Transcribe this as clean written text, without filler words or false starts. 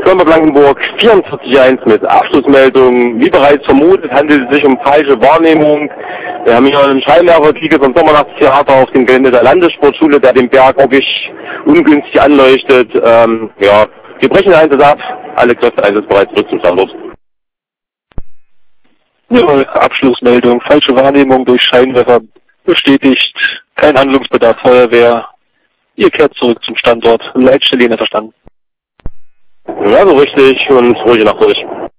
Firma Blankenburg 44.1 mit Abschlussmeldung. Wie bereits vermutet, handelt es sich um falsche Wahrnehmung. Wir haben hier einen Scheinwerfer vom Sommernachtstheater auf dem Gelände der Landessportschule, der den Berg wirklich ungünstig anleuchtet. Ja, wir brechen den Einsatz ab. Alle Kräfte einsatzbereit zurück zum Standort. Ja, Abschlussmeldung, falsche Wahrnehmung durch Scheinwerfer bestätigt, kein Handlungsbedarf Feuerwehr. Ihr kehrt zurück zum Standort. Leitstelle verstanden. Ja, so richtig und ruhige Nacht durch.